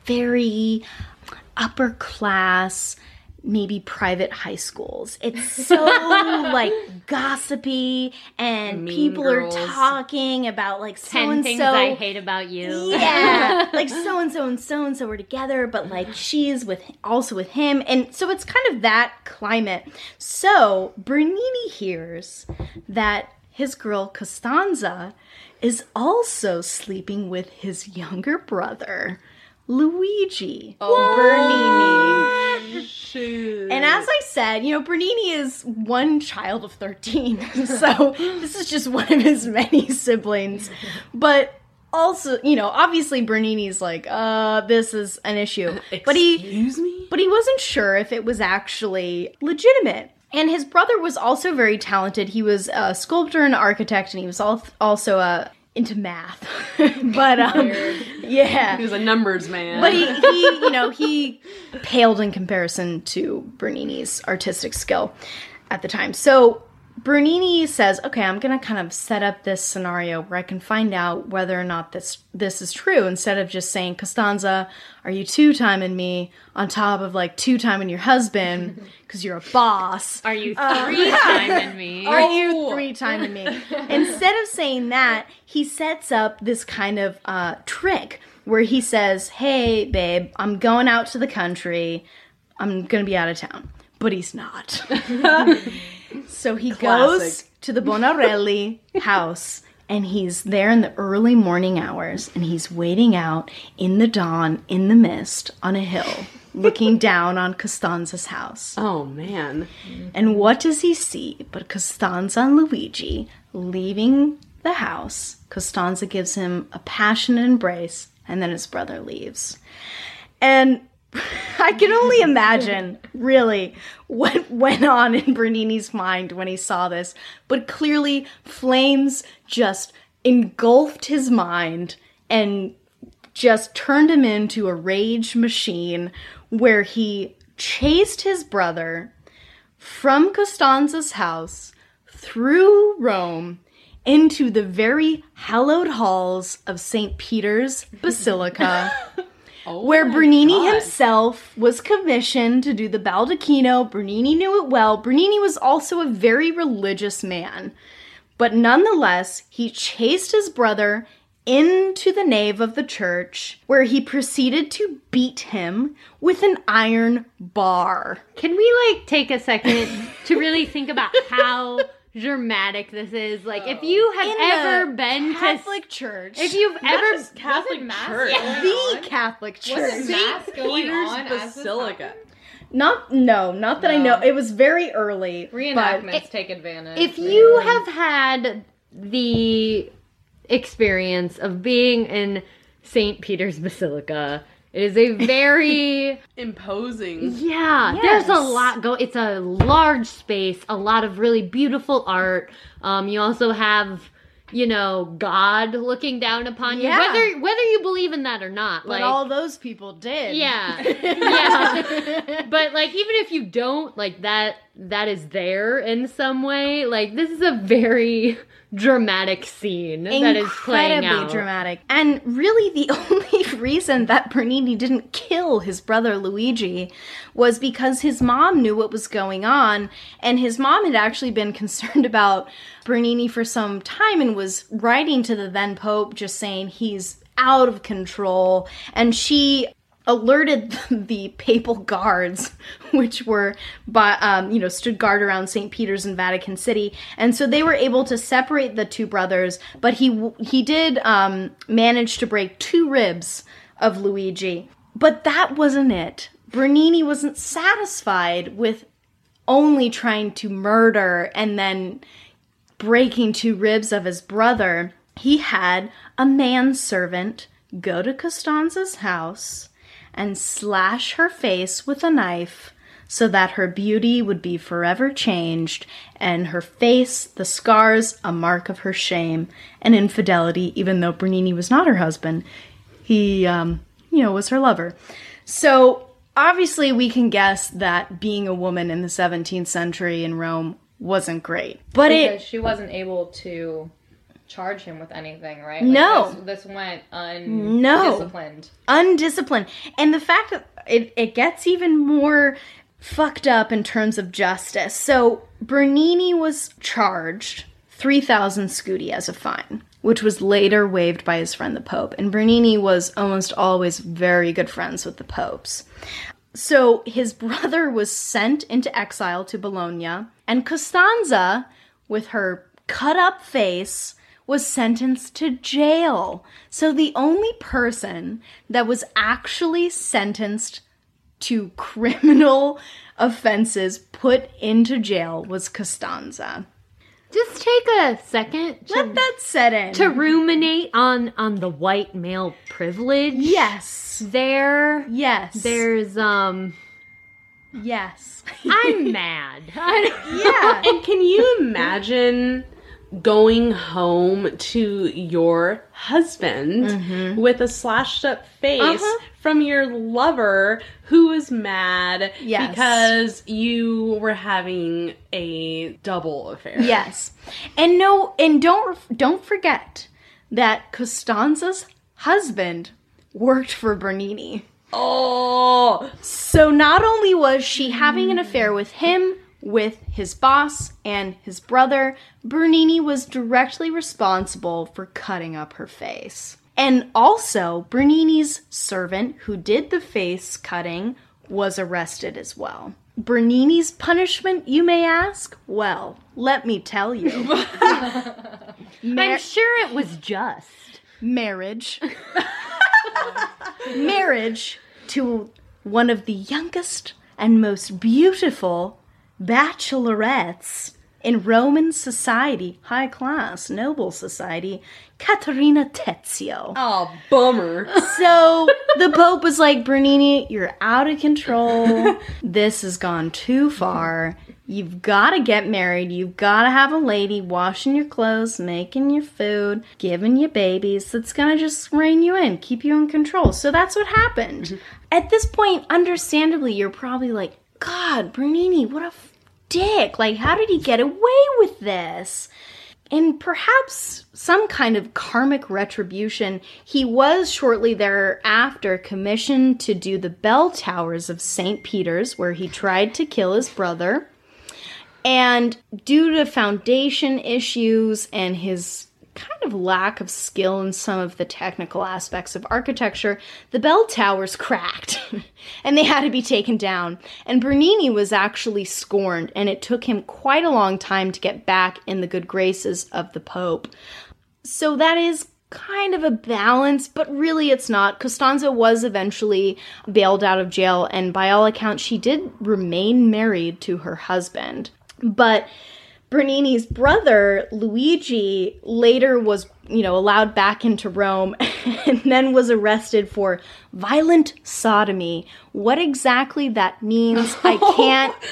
very upper class, maybe private high schools. It's so like gossipy, and Mean people Girls. are talking about like 10 things so-and-so. I hate about you. Yeah, like so-and-so and so-and-so were together, but like she's also with him. And so it's kind of that climate. So Bernini hears that his girl Costanza is also sleeping with his younger brother, Luigi Bernini. Shoot. And as I said, Bernini is one child of 13. So this is just one of his many siblings. But also, obviously Bernini's like, this is an issue. Excuse me? But he wasn't sure if it was actually legitimate. And his brother was also very talented. He was a sculptor and architect, and he was also into math. But yeah. He was a numbers man. But he paled in comparison to Bernini's artistic skill at the time. So Bernini says, okay, I'm going to kind of set up this scenario where I can find out whether or not this is true, instead of just saying, Costanza, are you two-timing me on top of like two-timing your husband because you're a boss? Are you three-timing me? Are you three-timing me? Instead of saying that, he sets up this kind of trick where he says, hey, babe, I'm going out to the country. I'm going to be out of town. But he's not. So he goes Classic. to the Bonarelli house, and he's there in the early morning hours, and he's waiting out in the dawn, in the mist, on a hill, looking down on Costanza's house. Oh, man. And what does he see but Costanza and Luigi leaving the house? Costanza gives him a passionate embrace, and then his brother leaves. And I can only imagine, really, what went on in Bernini's mind when he saw this. But clearly, flames just engulfed his mind and just turned him into a rage machine, where he chased his brother from Costanza's house through Rome into the very hallowed halls of St. Peter's Basilica, where Bernini himself was commissioned to do the baldacchino. Bernini knew it well. Bernini was also a very religious man. But nonetheless, he chased his brother into the nave of the church, where he proceeded to beat him with an iron bar. Can we take a second to really think about how dramatic this is? Like, if you have In ever the been Catholic Church. if you've ever Was Catholic it mass Church. going The on? Catholic Was Church. it mass going Peter's on as this Basilica. happened? Not that I know. It was very early. but Reenactments take advantage. if you have had the experience of being in St. Peter's Basilica, it is a very Imposing. there's a Yes. lot it's a large space, a lot of really beautiful art. You also have God looking down upon you. Yeah. Whether you believe in that or not. But all those people did. Yeah. Yeah. But even if you don't, that is there in some way. This is a very dramatic scene that is playing out. Incredibly dramatic. And really the only reason that Bernini didn't kill his brother Luigi was because his mom knew what was going on, and his mom had actually been concerned about Bernini for some time and was writing to the then Pope just saying he's out of control, and she alerted the papal guards, which were stood guard around St. Peter's in Vatican City, and so they were able to separate the two brothers. But he did manage to break 2 ribs of Luigi. But that wasn't it. Bernini wasn't satisfied with only trying to murder and then breaking 2 ribs of his brother. He had a manservant go to Costanza's house and slash her face with a knife so that her beauty would be forever changed, and her face, the scars, a mark of her shame and infidelity, even though Bernini was not her husband. He, was her lover. So, obviously we can guess that being a woman in the 17th century in Rome wasn't great. But because she wasn't able to charge him with anything, right? No. This went undisciplined. Undisciplined. And the fact that it gets even more fucked up in terms of justice. So Bernini was charged 3,000 scudi as a fine, which was later waived by his friend the Pope. And Bernini was almost always very good friends with the popes. So his brother was sent into exile to Bologna, and Costanza, with her cut-up face, was sentenced to jail. So the only person that was actually sentenced to criminal offenses put into jail was Costanza. Just take a second Let that set in. to ruminate on the white male privilege. Yes. There's Yes. I'm mad. Yeah. And can you imagine going home to your husband with a slashed up face from your lover who is mad because you were having a double affair? Yes. And don't forget that Costanza's husband worked for Bernini. Oh, So not only was she having an affair with him, with his boss and his brother, Bernini was directly responsible for cutting up her face. And also, Bernini's servant, who did the face cutting, was arrested as well. Bernini's punishment, you may ask? Well, let me tell you. I'm sure it was just. Marriage. Marriage to one of the youngest and most beautiful bachelorettes in Roman society, high class, noble society, Caterina Tezio. oh, bummer. So the Pope was like, Bernini, you're out of control. This has gone too far. You've got to get married. You've got to have a lady washing your clothes, making your food, giving you babies. That's going to just rein you in, keep you in control. So that's what happened. At this point, understandably, you're probably like, God, Bernini, what a dick. Like, how did he get away with this? And perhaps some kind of karmic retribution. He was shortly thereafter commissioned to do the bell towers of St. Peter's, where he tried to kill his brother. And due to foundation issues and his kind of lack of skill in some of the technical aspects of architecture, the bell towers cracked and they had to be taken down. And Bernini was actually scorned, and it took him quite a long time to get back in the good graces of the Pope. So that is kind of a balance, but really it's not. Costanza was eventually bailed out of jail, and by all accounts, she did remain married to her husband. But Bernini's brother, Luigi, later was, allowed back into Rome and then was arrested for violent sodomy. What exactly that means, I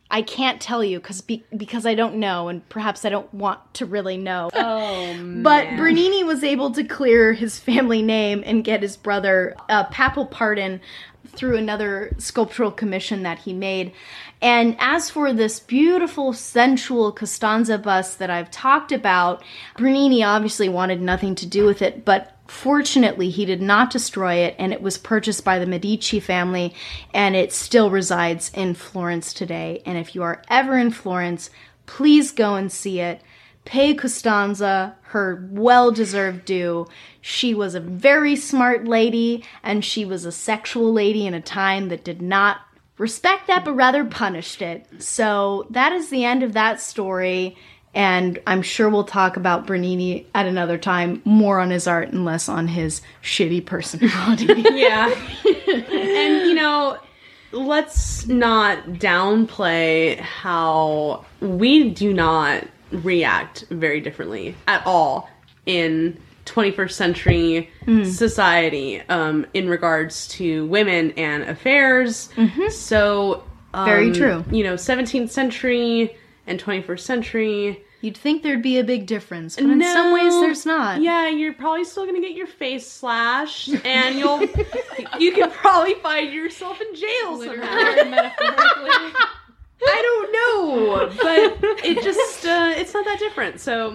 I can't tell you because I don't know, and perhaps I don't want to really know. Oh, But Bernini was able to clear his family name and get his brother a papal pardon through another sculptural commission that he made. And as for this beautiful, sensual Costanza bust that I've talked about, Bernini obviously wanted nothing to do with it, but fortunately, he did not destroy it, and it was purchased by the Medici family, and it still resides in Florence today. And if you are ever in Florence, please go and see it. Pay Costanza her well-deserved due. She was a very smart lady, and she was a sexual lady in a time that did not respect that, but rather punished it. So that is the end of that story. And I'm sure we'll talk about Bernini at another time, more on his art and less on his shitty personality. Yeah. And, you know, let's not downplay how we do not react very differently at all in 21st century society in regards to women and affairs. So, Very true. You know, 17th century and 21st century. You'd think there'd be a big difference, but in some ways there's not. Yeah, you're probably still gonna get your face slashed, and you can probably find yourself in jail somehow. Metaphorically. I don't know, but it just it's not that different. So.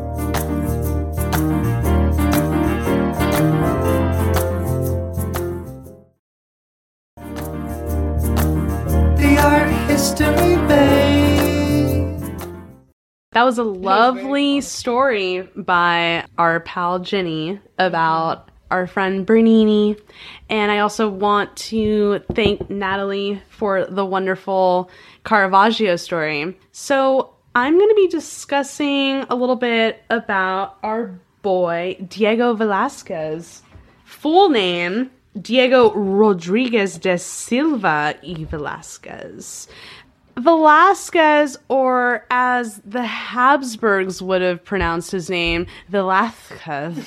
The Art History Bay. That was a lovely story by our pal Jenny about our friend Bernini. And I also want to thank Natalie for the wonderful Caravaggio story. So I'm going to be discussing a little bit about our boy, Diego Velázquez. Full name, Diego Rodriguez de Silva y Velázquez. Velázquez, or as the Habsburgs would have pronounced his name, Velázquez.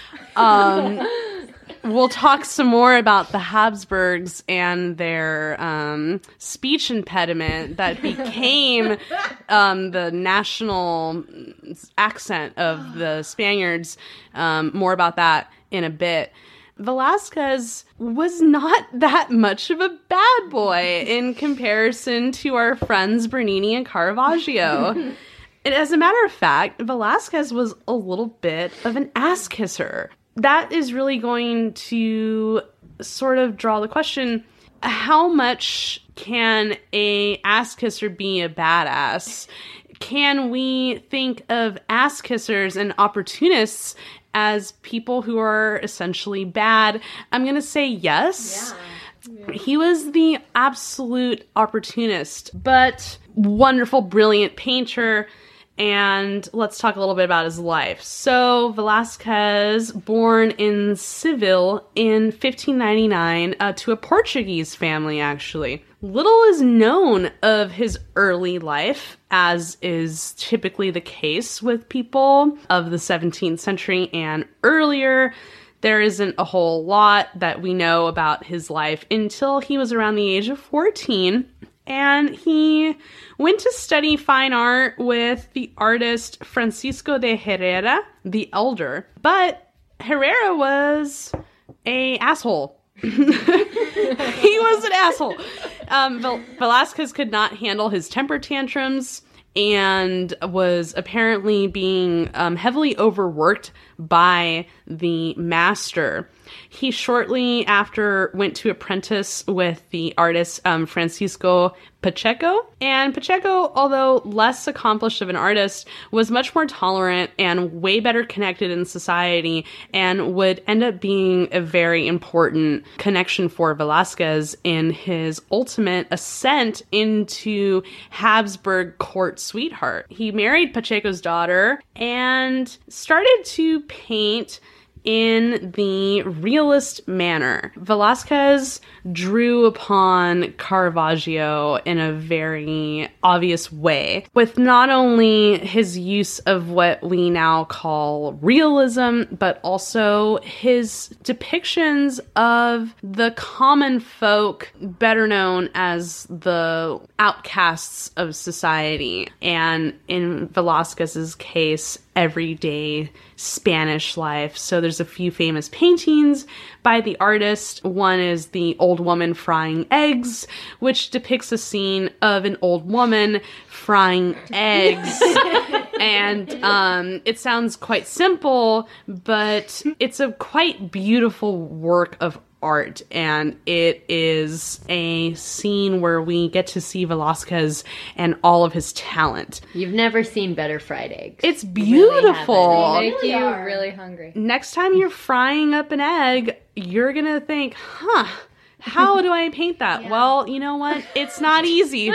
We'll talk some more about the Habsburgs and their speech impediment that became the national accent of the Spaniards. More about that in a bit. Velázquez was not that much of a bad boy in comparison to our friends Bernini and Caravaggio. And as a matter of fact, Velázquez was a little bit of an ass kisser. That is really going to sort of draw the question, how much can a ass kisser be a badass? Can we think of ass kissers and opportunists as people who are essentially bad? I'm going to say yes. Yeah. He was the absolute opportunist, but wonderful, brilliant painter. And let's talk a little bit about his life. So Velázquez, born in Seville in 1599 to a Portuguese family, actually. Little is known of his early life, as is typically the case with people of the 17th century and earlier. There isn't a whole lot that we know about his life until he was around the age of 14. And he went to study fine art with the artist Francisco de Herrera, the Elder. But Herrera was an asshole. He was an asshole. Velázquez could not handle his temper tantrums and was apparently being heavily overworked by the master. He shortly after went to apprentice with the artist Francisco Pacheco. And Pacheco, although less accomplished of an artist, was much more tolerant and way better connected in society and would end up being a very important connection for Velázquez in his ultimate ascent into Habsburg court sweetheart. He married Pacheco's daughter and started to paint in the realist manner. Velázquez drew upon Caravaggio in a very obvious way, with not only his use of what we now call realism, but also his depictions of the common folk, better known as the outcasts of society, and in Velázquez's case, everyday Spanish life. So there's a few famous paintings by the artist. One is The Old Woman Frying Eggs, which depicts a scene of an old woman frying eggs. And it sounds quite simple, but it's a quite beautiful work of art, and it is a scene where we get to see Velázquez and all of his talent. You've never seen better fried eggs. It's beautiful. Make you really hungry. Next time you're frying up an egg, you're gonna think, how do I paint that? Well, you know what? It's not easy.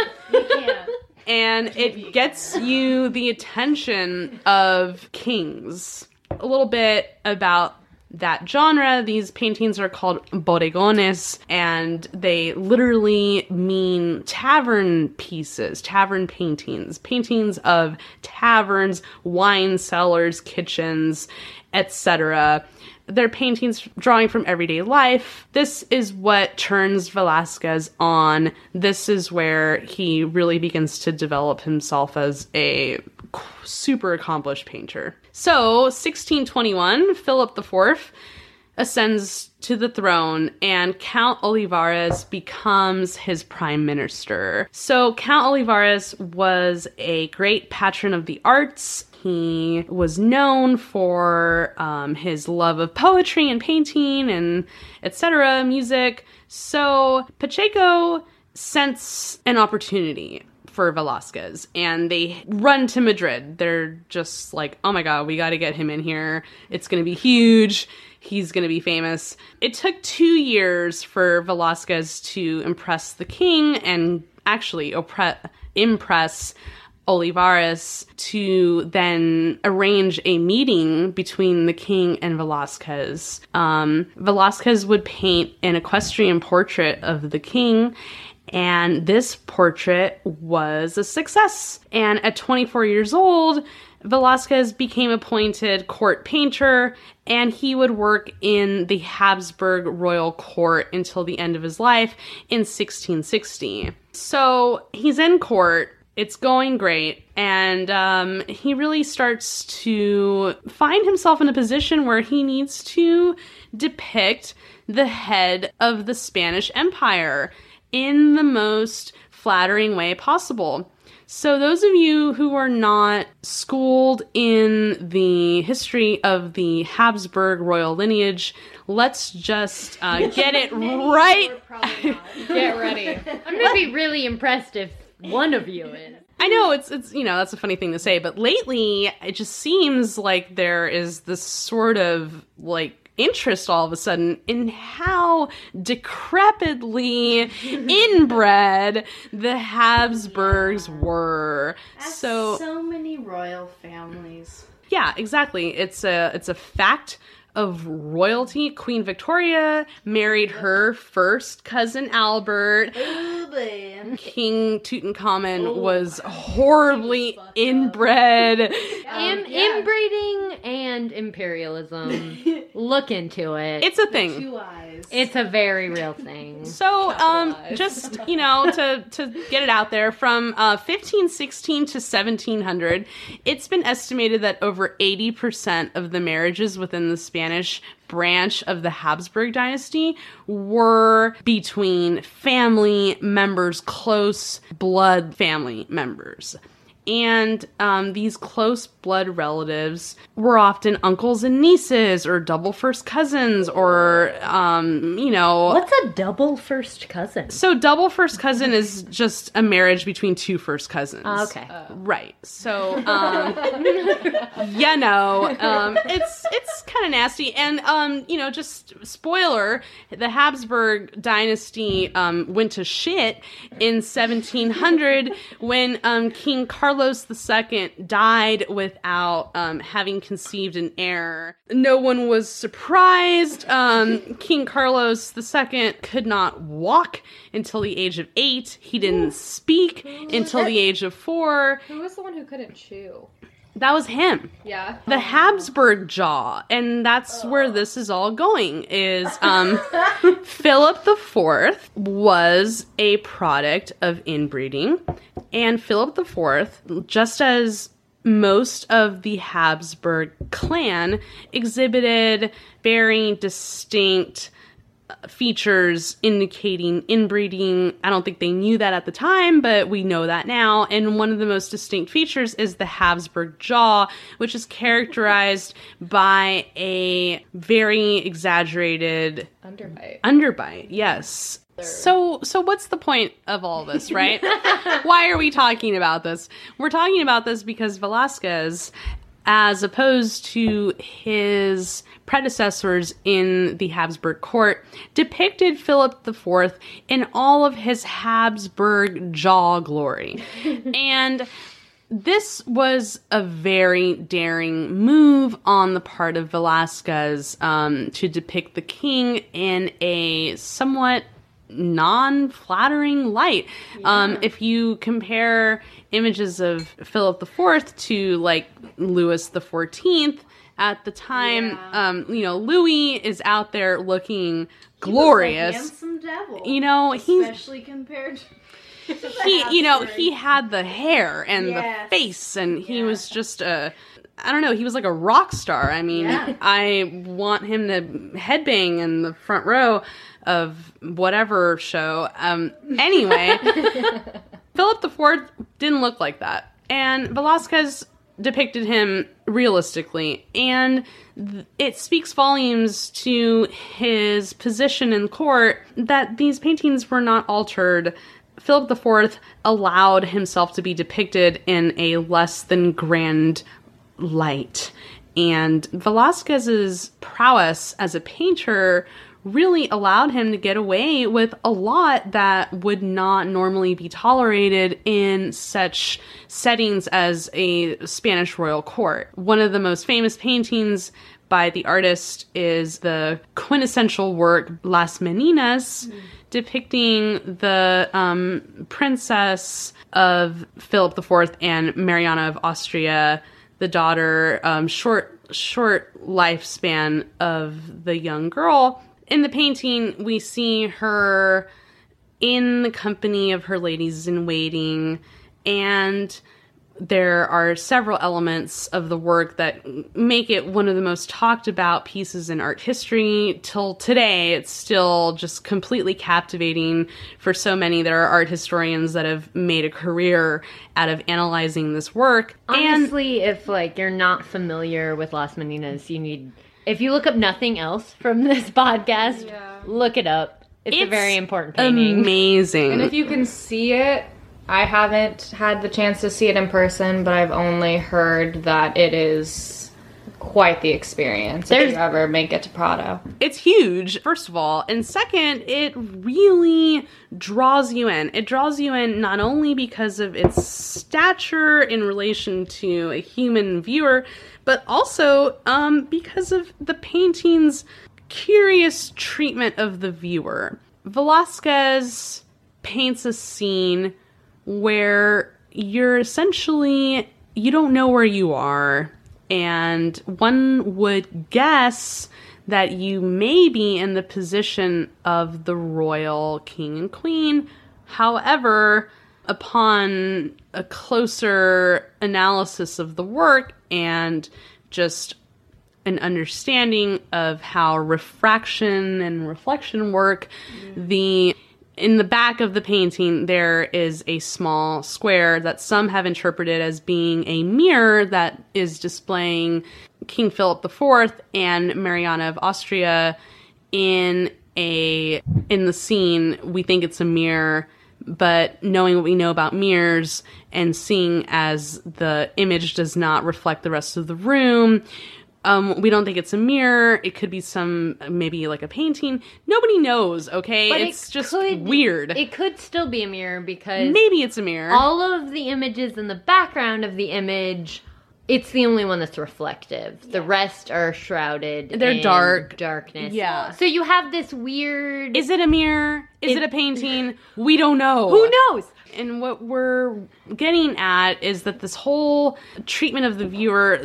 And it gets you the attention of kings. A little bit about that genre. These paintings are called bodegones, and they literally mean tavern pieces, tavern paintings, paintings of taverns, wine cellars, kitchens, etc. They're paintings drawing from everyday life. This is what turns Velázquez on. This is where he really begins to develop himself as a super accomplished painter. So, 1621, Philip IV ascends to the throne, and Count Olivares becomes his prime minister. So, Count Olivares was a great patron of the arts. He was known for his love of poetry and painting and etc., music. So Pacheco sensed an opportunity for Velázquez, and they run to Madrid. They're just like, oh my god, we got to get him in here. It's going to be huge. He's going to be famous. It took 2 years for Velázquez to impress the king and actually impress Olivares to then arrange a meeting between the king and Velázquez. Velázquez would paint an equestrian portrait of the king, and this portrait was a success. And at 24 years old, Velázquez became appointed court painter, and he would work in the Habsburg royal court until the end of his life in 1660. So he's in court. It's going great, and he really starts to find himself in a position where he needs to depict the head of the Spanish Empire in the most flattering way possible. So those of you who are not schooled in the history of the Habsburg royal lineage, let's just get it right. Get ready. I'm going to be really impressed if one of you is. I know it's that's a funny thing to say, but lately it just seems like there is this sort of like interest all of a sudden in how decrepitly inbred the Habsburgs were. So many royal families. Yeah, exactly. It's a fact of royalty. Queen Victoria married her first cousin Albert. King Tutankhamun was horribly inbred. Inbreeding and imperialism. Look into it. It's a thing. 2 eyes. It's a very real thing. So, just, to get it out there, from 1516 to 1700, it's been estimated that over 80% of the marriages within the Spanish branch of the Habsburg dynasty were between family members, close blood family members. And these close blood relatives were often uncles and nieces, or double first cousins, or, What's a double first cousin? So double first cousin is just a marriage between two first cousins. Okay. Right. So, it's kind kind of nasty. And, just spoiler, the Habsburg dynasty went to shit in 1700 when King Carlos II died without having conceived an heir. No one was surprised. King Carlos II could not walk until the age of 8. He didn't speak until the age of 4. Who was the one who couldn't chew? That was him. Yeah. The Habsburg jaw. And that's where this is all going, is Philip IV was a product of inbreeding. And Philip IV, just as most of the Habsburg clan, exhibited very distinct features indicating inbreeding. I don't think they knew that at the time, but we know that now. And one of the most distinct features is the Habsburg jaw, which is characterized by a very exaggerated underbite. Yes. So what's the point of all this, right? Why are we talking about this? We're talking about this because Velázquez, as opposed to his predecessors in the Habsburg court, depicted Philip IV in all of his Habsburg jaw glory. And this was a very daring move on the part of Velázquez to depict the king in a somewhat non-flattering light. If you compare images of Philip IV to, like, Louis XIV at the time, Louis is out there looking glorious. He was a handsome devil. Especially compared to he had the hair and the face, and he was just he was like a rock star. I mean, I want him to headbang in the front row of whatever show. Anyway, Philip IV didn't look like that. And Velázquez depicted him realistically. And it speaks volumes to his position in court that these paintings were not altered. Philip IV allowed himself to be depicted in a less than grand light. And Velázquez's prowess as a painter really allowed him to get away with a lot that would not normally be tolerated in such settings as a Spanish royal court. One of the most famous paintings by the artist is the quintessential work Las Meninas, depicting the princess of Philip IV and Mariana of Austria, the daughter, short lifespan of the young girl. In the painting, we see her in the company of her ladies in waiting, and there are several elements of the work that make it one of the most talked about pieces in art history. Till today, it's still just completely captivating for so many. There are art historians that have made a career out of analyzing this work. Honestly, if you're not familiar with Las Meninas, if you look up nothing else from this podcast, look it up. It's a very important painting. Amazing. And if you can see it, I haven't had the chance to see it in person, but I've only heard that it is quite the experience if you ever make it to Prado. It's huge, first of all. And second, it really draws you in. It draws you in not only because of its stature in relation to a human viewer, but also because of the painting's curious treatment of the viewer. Velázquez paints a scene where you don't know where you are, and one would guess that you may be in the position of the royal king and queen. However, upon a closer analysis of the work and just an understanding of how refraction and reflection work, in the back of the painting, there is a small square that some have interpreted as being a mirror that is displaying King Philip IV and Mariana of Austria in the scene. We think it's a mirror, but knowing what we know about mirrors and seeing as the image does not reflect the rest of the room, We don't think it's a mirror. It could be maybe like a painting. Nobody knows, okay? But it's just could- weird. It could still be a mirror because Maybe it's a mirror. all of the images in the background of the image, it's the only one that's reflective. The rest are shrouded They're in dark. darkness. Yeah. So you have this weird... Is it a mirror? Is it a painting? We don't know. Who knows? And what we're getting at is that this whole treatment of the viewer,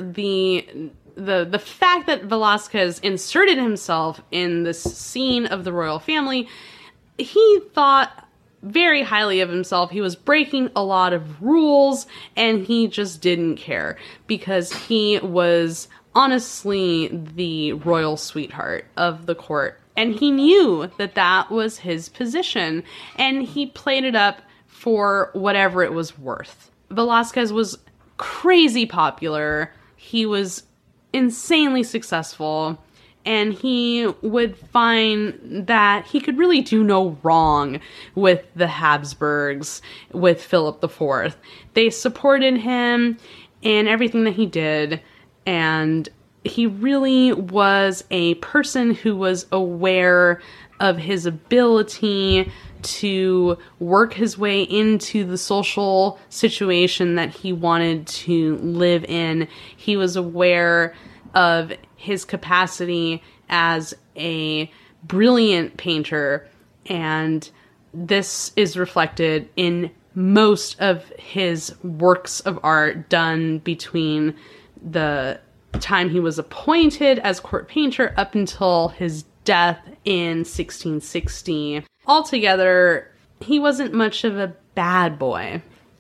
the fact that Velázquez inserted himself in this scene of the royal family, he thought very highly of himself. He was breaking a lot of rules, and he just didn't care because he was honestly the royal sweetheart of the court. And he knew that that was his position, and he played it up for whatever it was worth. Velázquez was crazy popular. He was insanely successful, and he would find that he could really do no wrong with the Habsburgs, with Philip IV. They supported him in everything that he did, and he really was a person who was aware of his ability to work his way into the social situation that he wanted to live in. He was aware of his capacity as a brilliant painter, and this is reflected in most of his works of art done between the time he was appointed as court painter up until his death in 1660. Altogether, he wasn't much of a bad boy,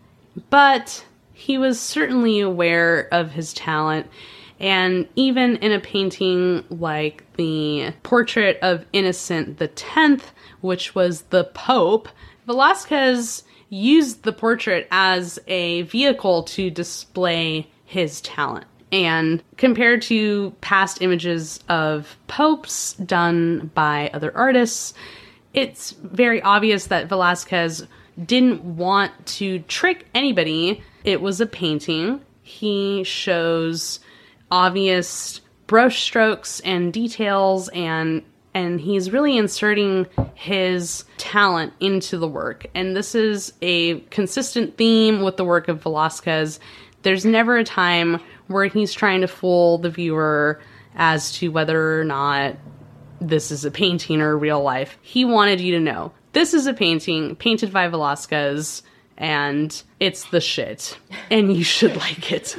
but he was certainly aware of his talent. And even in a painting like the portrait of Innocent X, which was the Pope, Velázquez used the portrait as a vehicle to display his talent. And compared to past images of popes done by other artists, it's very obvious that Velázquez didn't want to trick anybody. It was a painting. He shows obvious brush strokes and details, and he's really inserting his talent into the work. And this is a consistent theme with the work of Velázquez. There's never a time where he's trying to fool the viewer as to whether or not this is a painting or real life. He wanted you to know, this is a painting painted by Velázquez, and it's the shit, and you should like it.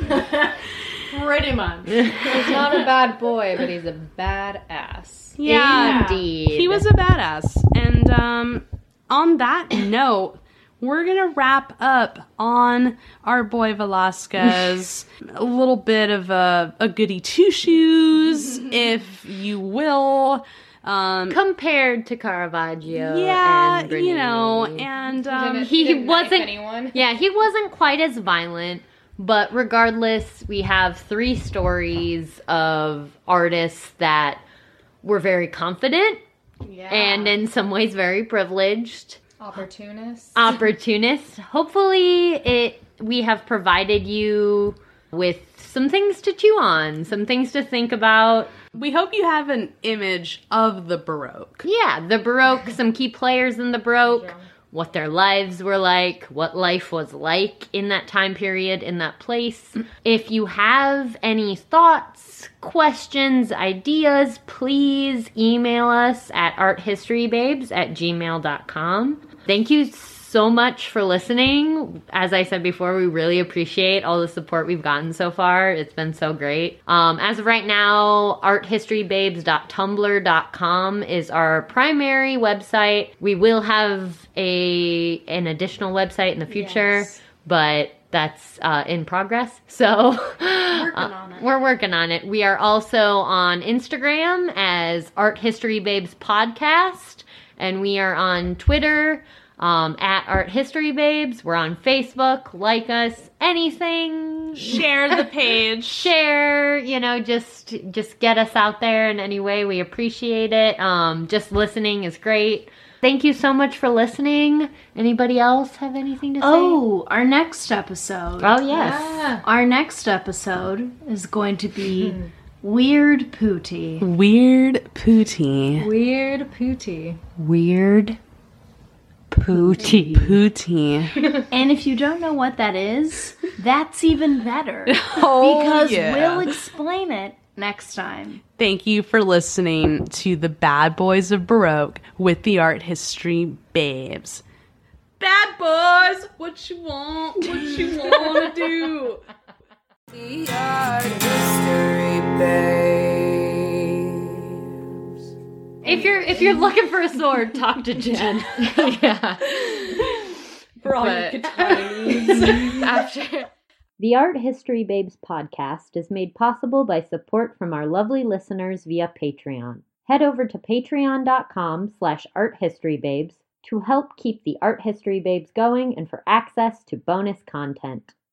Pretty much. He's not a bad boy, but he's a badass. Yeah, Indeed. he was a badass. And on that note, we're gonna wrap up on our boy Velázquez. A little bit of a goody two shoes, if you will. Compared to Caravaggio Yeah, and Bernini. you know, and he Didn't knife wasn't anyone. Yeah, he wasn't quite as violent, but regardless, we have 3 stories of artists that were very confident Yeah. and in some ways very privileged. Opportunists. Hopefully we have provided you with some things to chew on, some things to think about. we hope you have an image of the Baroque. Yeah, the Baroque, some key players in the Baroque, what their lives were like, what life was like in that time period, in that place. If you have any thoughts, questions, ideas, please email us at arthistorybabes@gmail.com. Thank you so much for listening. As I said before, we really appreciate all the support we've gotten so far. It's been so great. As of right now, arthistorybabes.tumblr.com is our primary website. We will have an additional website in the future, but that's in progress. So we're working on it. We are also on Instagram as Art History Babes Podcast, and we are on Twitter at Art History Babes. We're on Facebook. Like us. Anything. Share the page. Share, just get us out there in any way. We appreciate it. Just listening is great. Thank you so much for listening. Anybody else have anything to say? Oh, our next episode. Oh, yes. Our next episode is going to be Weird Pootie. Weird Pootie. Weird Pootie. Weird Pootie. Pootie. And if you don't know what that is, that's even better. Oh, because yeah. we'll explain it next time. Thank you for listening to the Bad Boys of Baroque with the Art History Babes. Bad boys, what you want? What you want to do? The Art History Babes. If you're looking for a sword, talk to Jen. Yeah. For all But- your guitar needs. After. The Art History Babes podcast is made possible by support from our lovely listeners via Patreon. Head over to patreon.com/arthistorybabes to help keep the Art History Babes going and for access to bonus content.